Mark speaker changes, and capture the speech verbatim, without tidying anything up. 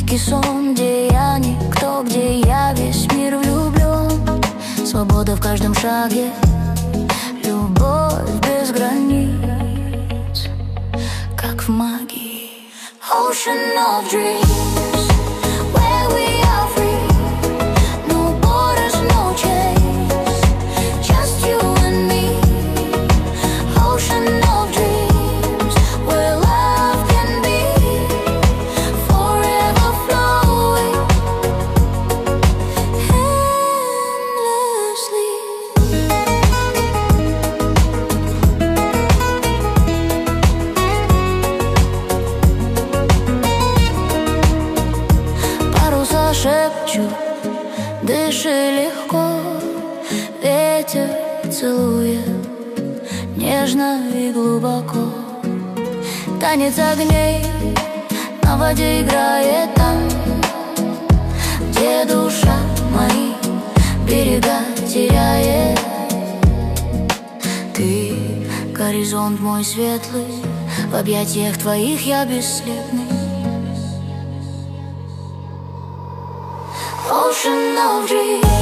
Speaker 1: Дикий сон, где я никто, где я весь мир влюблен. Свобода в каждом шаге, любовь без границ, как в магии. Ocean of dreams, where we are free, no borders, no chains, just you and me. Ocean of dreams, where love can be forever flowing endlessly. Паруса шепчут, дыши легко, ветер целует нежно и глубоко. Танец огней на воде играет там, где душа мои берега теряет. Ты — горизонт мой светлый, в объятиях твоих я бесследный. Ocean of dreams.